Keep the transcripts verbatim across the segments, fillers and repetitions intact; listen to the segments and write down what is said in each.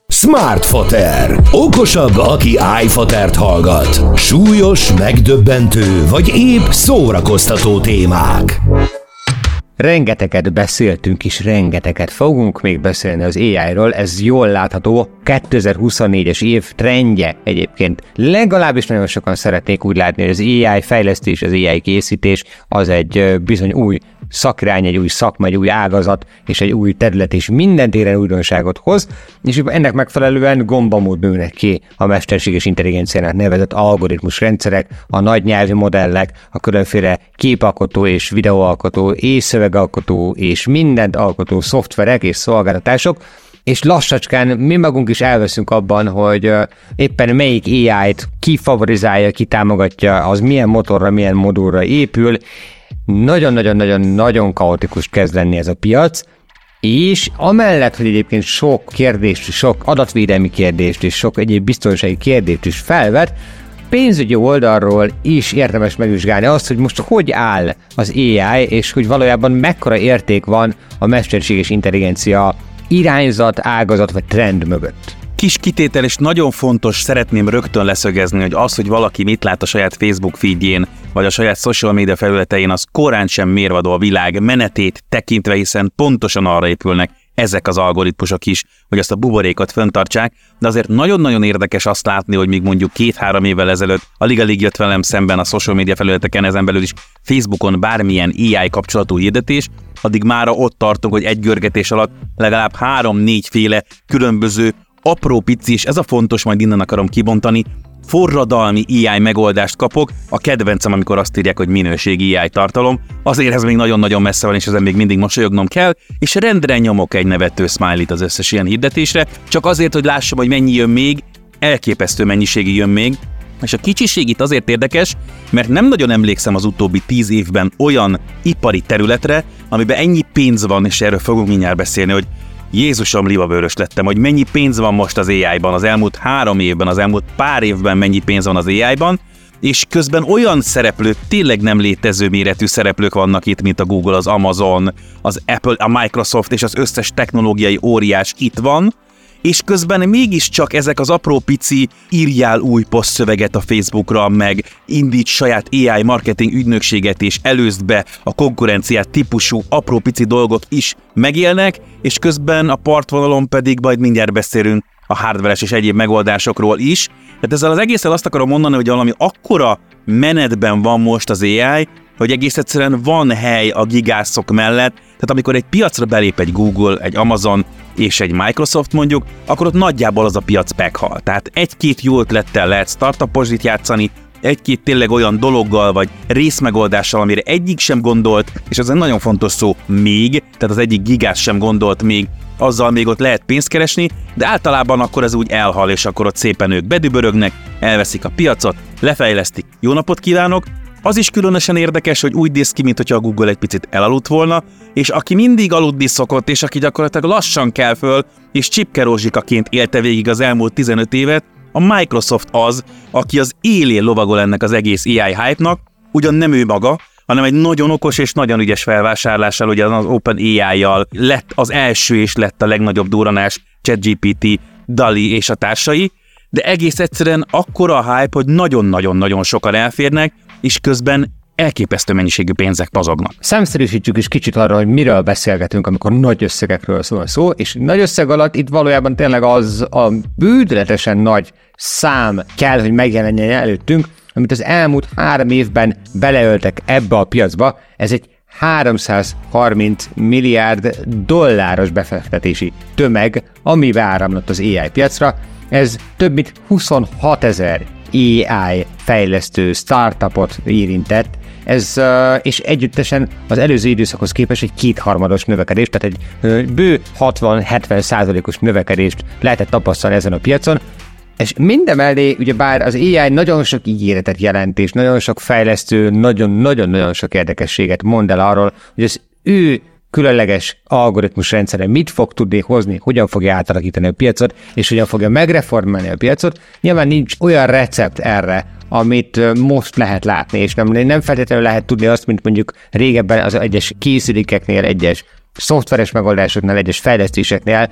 Smartfoter. Okosabb, aki iFotert hallgat. Súlyos, megdöbbentő, vagy épp szórakoztató témák. Rengeteget beszéltünk és rengeteget fogunk még beszélni az á í-ról, ez jól látható, kétezer-huszonnégyes év trendje egyébként. Legalábbis nagyon sokan szeretnék úgy látni, hogy az á í fejlesztés, az á í készítés az egy bizony új szakirány, egy új szakma, egy új ágazat és egy új terület, és minden téren újdonságot hoz, és ennek megfelelően gombamód nőnek ki a mesterséges intelligenciának nevezett algoritmus rendszerek, a nagy nyelvi modellek, a különféle képalkotó és videóalkotó és szövegalkotó és mindent alkotó szoftverek és szolgáltatások, és lassacskán mi magunk is elveszünk abban, hogy éppen melyik á í-t ki favorizálja, ki támogatja, az milyen motorra, milyen modulra épül. Nagyon-nagyon-nagyon-nagyon kaotikus kezd lenni ez a piac, és amellett, hogy egyébként sok kérdést, sok adatvédelmi kérdést és sok egyéb biztonsági kérdést is felvet, pénzügyi oldalról is érdemes megvizsgálni azt, hogy most hogy áll az á í, és hogy valójában mekkora érték van a mesterséges intelligencia irányzat, ágazat vagy trend mögött. Kis kitétel, és nagyon fontos, szeretném rögtön leszögezni, hogy az, hogy valaki mit lát a saját Facebook feedjén, vagy a saját social media felületein, az korán sem mérvadó a világ menetét tekintve, hiszen pontosan arra épülnek ezek az algoritmusok is, hogy azt a buborékot fenntartsák, de azért nagyon-nagyon érdekes azt látni, hogy még mondjuk két-három évvel ezelőtt alig-alig jött velem szemben a social media felületeken, ezen belül is Facebookon bármilyen á í kapcsolatú hirdetés, addig mára ott tartunk, hogy egy görgetés alatt legalább három-négy féle különböző apró pici, és ez a fontos, majd innen akarom kibontani, forradalmi á í megoldást kapok, a kedvencem, amikor azt írják, hogy minőségi á í tartalom, azért ez még nagyon-nagyon messze van, és ezen még mindig mosolyognom kell, és rendre nyomok egy nevető smiley-t az összes ilyen hirdetésre, csak azért, hogy lássam, hogy mennyi jön még, elképesztő mennyiségi jön még, és a kicsiség itt azért érdekes, mert nem nagyon emlékszem az utóbbi tíz évben olyan ipari területre, amiben ennyi pénz van, és erről fogunk mindjárt beszélni, hogy Jézusom, libabőrös lettem, hogy mennyi pénz van most az á í-ban, az elmúlt három évben, az elmúlt pár évben mennyi pénz van az á í-ban, és közben olyan szereplők, tényleg nem létező méretű szereplők vannak itt, mint a Google, az Amazon, az Apple, a Microsoft és az összes technológiai óriás itt van, és közben mégiscsak ezek az apró pici írjál új posztszöveget a Facebookra, meg indít saját á í marketing ügynökséget és előzd be a konkurenciát típusú apró pici dolgok is megélnek, és közben a partvonalon pedig majd mindjárt beszélünk a hardveres és egyéb megoldásokról is. Tehát ezzel az egészen azt akarom mondani, hogy valami akkora menetben van most az á í, hogy egész egyszerűen van hely a gigászok mellett, tehát amikor egy piacra belép egy Google, egy Amazon és egy Microsoft mondjuk, akkor ott nagyjából az a piac meghal. Tehát egy-két jó ötlettel lehet startuposit játszani, egy-két tényleg olyan dologgal vagy részmegoldással, amire egyik sem gondolt, és ez egy nagyon fontos szó, még, tehát az egyik gigás sem gondolt még, azzal még ott lehet pénzt keresni, de általában akkor ez úgy elhal, és akkor ott szépen ők bedübörögnek, elveszik a piacot, lefejlesztik. Jó napot kívánok! Az is különösen érdekes, hogy úgy néz ki, mintha a Google egy picit elaludt volna, és aki mindig aludni szokott, és aki gyakorlatilag lassan kell föl, és csipkerózsikaként élte végig az elmúlt tizenöt évet, a Microsoft az, aki az élén lovagol ennek az egész á í hype-nak, ugyan nem ő maga, hanem egy nagyon okos és nagyon ügyes felvásárlással, ugye az OpenAI-jal lett az első és lett a legnagyobb durranás, ChatGPT, DALL-E és a társai, de egész egyszerűen akkora a hype, hogy nagyon-nagyon-nagyon sokan elférnek, és közben elképesztő mennyiségű pénzek pazognak. Számszerűsítsük is kicsit arra, hogy miről beszélgetünk, amikor nagy összegekről szól szó, és nagy összeg alatt itt valójában tényleg az a bődületesen nagy szám kell, hogy megjelenjen előttünk, amit az elmúlt három évben beleöltek ebbe a piacba. Ez egy háromszázharminc milliárd dolláros befektetési tömeg, ami beáramlott az á í piacra. Ez több mint huszonhatezer á í fejlesztő startupot érintett, ez, és együttesen az előző időszakhoz képest egy kétharmados növekedés, tehát egy bő hatvan-hetven százalékos növekedést lehetett tapasztalni ezen a piacon, és mindemellé ugyebár az á í nagyon sok ígéretet jelent, és nagyon sok fejlesztő, nagyon-nagyon-nagyon sok érdekességet mond el arról, hogy az ő különleges algoritmus rendszere mit fog tudni hozni, hogyan fogja átalakítani a piacot, és hogyan fogja megreformálni a piacot. Nyilván nincs olyan recept erre, amit most lehet látni, és nem, nem feltétlenül lehet tudni azt, mint mondjuk régebben az egyes készülékeknél, egyes szoftveres megoldásoknál, egyes fejlesztéseknél,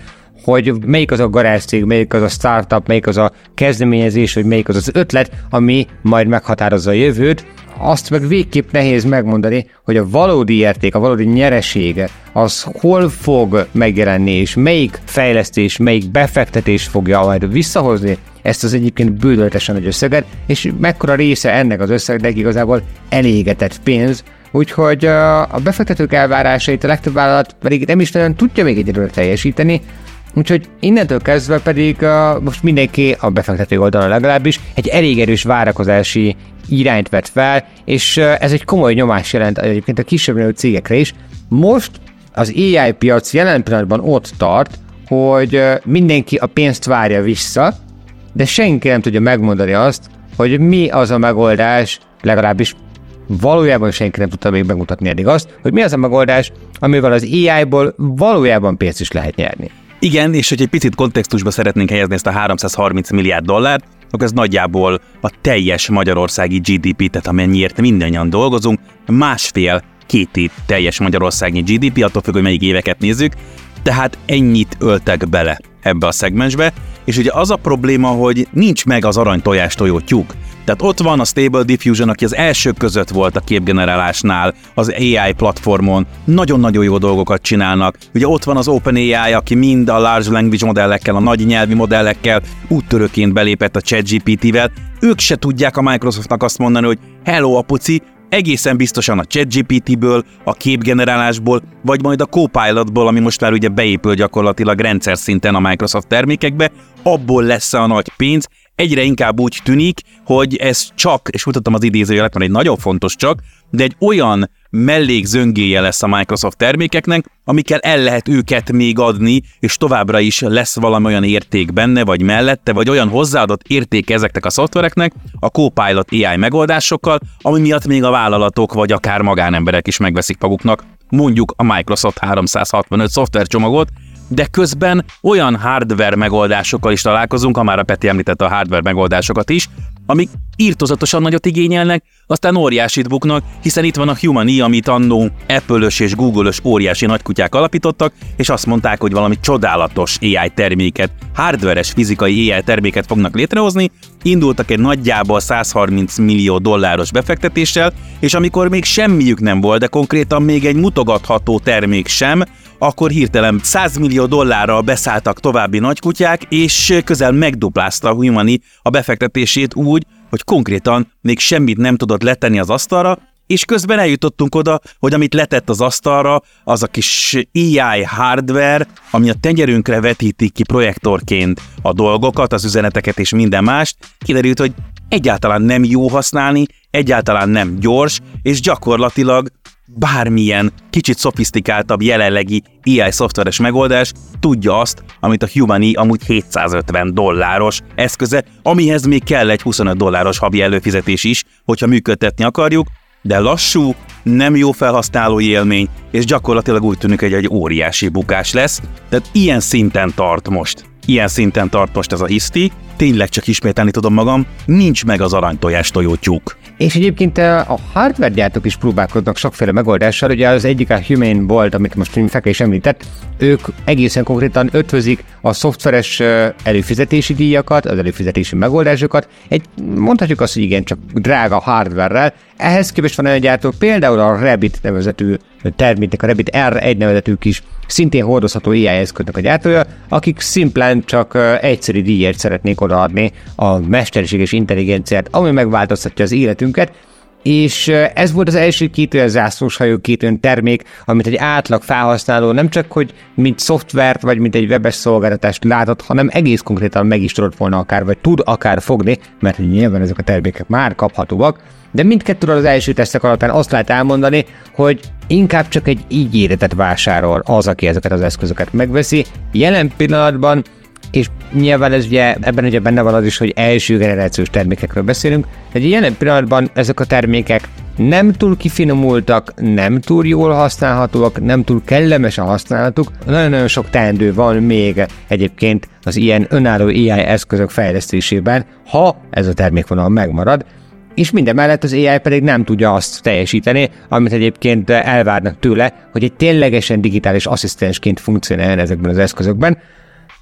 hogy melyik az a garázscég, melyik az a startup, melyik az a kezdeményezés, vagy melyik az az ötlet, ami majd meghatározza a jövőt. Azt meg végképp nehéz megmondani, hogy a valódi érték, a valódi nyeresége, az hol fog megjelenni, és melyik fejlesztés, melyik befektetés fogja majd visszahozni ezt az egyébként bődöltesen nagy összeget, és mekkora része ennek az összegnek igazából elégetett pénz, úgyhogy a befektetők elvárásait a legtöbb vállalat pedig nem is nagyon tudja még egyelőre teljesíteni, úgyhogy innentől kezdve pedig uh, most mindenki a befektető oldalon legalábbis egy elég erős várakozási irányt vett fel, és uh, ez egy komoly nyomás jelent egyébként a kisebb cégekre is. Most az á i piac jelen pillanatban ott tart, hogy uh, mindenki a pénzt várja vissza, de senki nem tudja megmondani azt, hogy mi az a megoldás, legalábbis valójában senki nem tudta még megmutatni eddig azt, hogy mi az a megoldás, amivel az á i-ból valójában pénzt is lehet nyerni. Igen, és hogy egy picit kontextusba szeretnénk helyezni ezt a háromszázharminc milliárd dollárt, akkor ez nagyjából a teljes magyarországi gé dé pé, tehát amennyiért mindannyian dolgozunk, másfél, két év teljes magyarországi gé dé pé, attól függ, hogy melyik éveket nézzük, tehát ennyit öltek bele ebbe a szegmensbe, és ugye az a probléma, hogy nincs meg az aranytojás tojó tyúk. Tehát ott van a Stable Diffusion, aki az elsők között volt a képgenerálásnál, az á i platformon, nagyon-nagyon jó dolgokat csinálnak. Ugye ott van az OpenAI, aki mind a large language modellekkel, a nagy nyelvi modellekkel úttörőként belépett a ChatGPT-vel. Ők se tudják a Microsoftnak azt mondani, hogy hello apuci, egészen biztosan a ChatGPT-ből, a képgenerálásból, vagy majd a Copilotból, ami most már ugye beépül gyakorlatilag rendszer szinten a Microsoft termékekbe, abból lesz a nagy pénz. Egyre inkább úgy tűnik, hogy ez csak, és mutattam az idézőjelet, mert egy nagyon fontos csak, de egy olyan mellékzöngéje lesz a Microsoft termékeknek, amikkel el lehet őket még adni, és továbbra is lesz valami olyan érték benne, vagy mellette, vagy olyan hozzáadott érték ezeknek a szoftvereknek, a Copilot á i megoldásokkal, ami miatt még a vállalatok, vagy akár magánemberek is megveszik maguknak, mondjuk a Microsoft háromszázhatvanöt szoftvercsomagot, de közben olyan hardware megoldásokkal is találkozunk, ha már a Peti említette a hardware megoldásokat is, amik írtozatosan nagyot igényelnek, aztán óriásit buknak, hiszen itt van a Human-i, amit annó Apple-ös és Google-ös óriási nagykutyák alapítottak, és azt mondták, hogy valami csodálatos á i terméket, hardveres fizikai á i terméket fognak létrehozni, indultak egy nagyjából százharminc millió dolláros befektetéssel, és amikor még semmiük nem volt, de konkrétan még egy mutogatható termék sem, akkor hirtelen száz millió dollárral beszálltak további nagykutyák, és közel megduplázta a Human-i a befektetését úgy, hogy konkrétan még semmit nem tudott letenni az asztalra, és közben eljutottunk oda, hogy amit letett az asztalra, az a kis á i hardware, ami a tenyerünkre vetíti ki projektorként a dolgokat, az üzeneteket és minden mást, kiderült, hogy egyáltalán nem jó használni, egyáltalán nem gyors, és gyakorlatilag bármilyen kicsit szofisztikáltabb jelenlegi á i szoftveres megoldás tudja azt, amit a Human-i amúgy hétszázötven dolláros eszköze, amihez még kell egy huszonöt dolláros havi előfizetés is, hogyha működtetni akarjuk, de lassú, nem jó felhasználói élmény, és gyakorlatilag úgy tűnik, hogy egy óriási bukás lesz. Tehát ilyen szinten tart most. Ilyen szinten tart most ez a hiszti, tényleg csak ismételni tudom magam, nincs meg az aranytojás tojó tyúk. És egyébként a hardware gyártók is próbálkoznak sokféle megoldással, ugye az egyik a Humane volt, amit most Feke is említett, ők egészen konkrétan ötvözik a szoftveres előfizetési díjakat, az előfizetési megoldásokat, egy, mondhatjuk azt, hogy igen, csak drága hardware-rel. Ehhez képest van olyan gyártó, például a Rabbit nevezetű terméknek, a Rabbit er egy nevezetű kis szintén hordozható á i eszköznek a gyártója, akik szimplán csak egyszerű díjért szeretnék odaadni a mesterséges intelligenciát, ami megváltoztatja az életünket, és ez volt az első két olyan zászlóshajó, két olyan termék, amit egy átlag felhasználó nem csak, hogy mint szoftvert, vagy mint egy webes szolgáltatást látott, hanem egész konkrétan meg is tudott volna akár, vagy tud akár fogni, mert nyilván ezek a termékek már kaphatóak, de mindkettőről az első tesztek alapján azt lehet elmondani, hogy inkább csak egy ígéretet vásárol az, aki ezeket az eszközöket megveszi. Jelen pillanatban, és nyilván ez ugye, ebben ugye benne van az is, hogy első generációs termékekről beszélünk, de jelen pillanatban ezek a termékek nem túl kifinomultak, nem túl jól használhatóak, nem túl kellemes a használatuk. Nagyon-nagyon sok teendő van még egyébként az ilyen önálló á i eszközök fejlesztésében, ha ez a termékvonal megmarad, és mindemellett az á i pedig nem tudja azt teljesíteni, amit egyébként elvárnak tőle, hogy egy ténylegesen digitális asszisztensként funkcionáljon ezekben az eszközökben.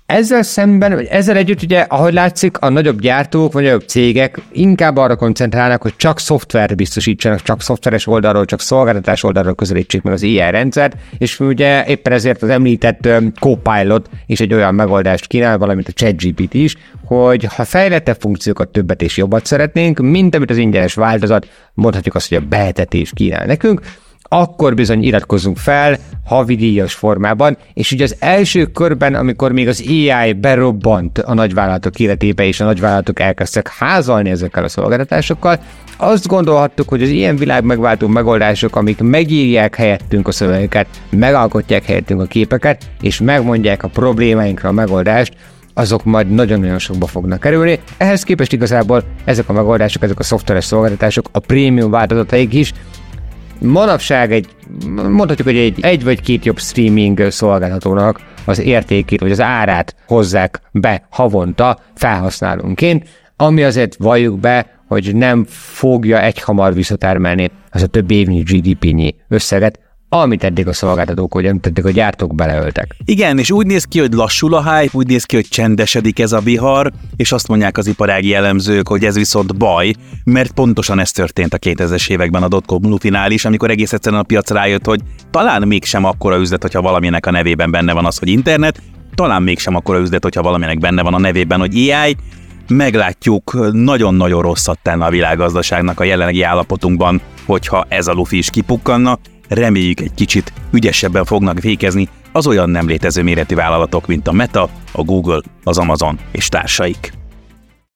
Ezzel szemben, vagy ezzel együtt ugye, ahogy látszik, a nagyobb gyártók, vagy nagyobb cégek inkább arra koncentrálnak, hogy csak szoftvert biztosítsanak, csak szoftveres oldalról, csak szolgáltatás oldalról közelítsék meg az á i rendszert, és ugye éppen ezért az említett Copilot is egy olyan megoldást kínál, valamint a ChatGPT is, hogy ha fejlettebb funkciókat, többet és jobbat szeretnénk, mint amit az ingyenes változat, mondhatjuk azt, hogy a behetetés kínál nekünk, akkor bizony iratkozzunk fel havidíjas formában, és ugye az első körben, amikor még az á i berobbant a nagyvállalatok életébe, és a nagyvállalatok elkezdtek házalni ezekkel a szolgáltatásokkal, azt gondolhattuk, hogy az ilyen világ megváltó megoldások, amik megírják helyettünk a szövegeket, megalkotják helyettünk a képeket, és megmondják a problémáinkra a megoldást, azok majd nagyon-nagyon sokba fognak kerülni. Ehhez képest igazából ezek a megoldások, ezek a szoftveres szolgáltatások, a prémium változataik is manapság egy, mondhatjuk, hogy egy, egy vagy két jobb streaming szolgáltatónak az értékét, vagy az árát hozzák be havonta felhasználónként, ami azért valljuk be, hogy nem fogja egyhamar visszatermelni az a több évnyi gé dé pé-nyi összeget, amit eddig a szolgáltatók, vagy amit eddig a gyártók beleöltek. Igen, és úgy néz ki, hogy lassul a hype, úgy néz ki, hogy csendesedik ez a vihar, és azt mondják az iparági elemzők, hogy ez viszont baj, mert pontosan ez történt a kétezres években a dotcom lufinál is, amikor egész egyszerűen a piac rájött, hogy talán mégsem akkora üzlet, hogyha valaminek a nevében benne van az, hogy internet, talán mégsem akkora üzlet, hogyha valaminek benne van a nevében, hogy á i. Meglátjuk, nagyon-nagyon rosszat tenne a világgazdaságnak a jelenlegi állapotunkban, hogyha ez a lufi is kipukkanna. Reméljük, egy kicsit ügyesebben fognak fékezni az olyan nem létező méretű vállalatok, mint a Meta, a Google, az Amazon és társaik.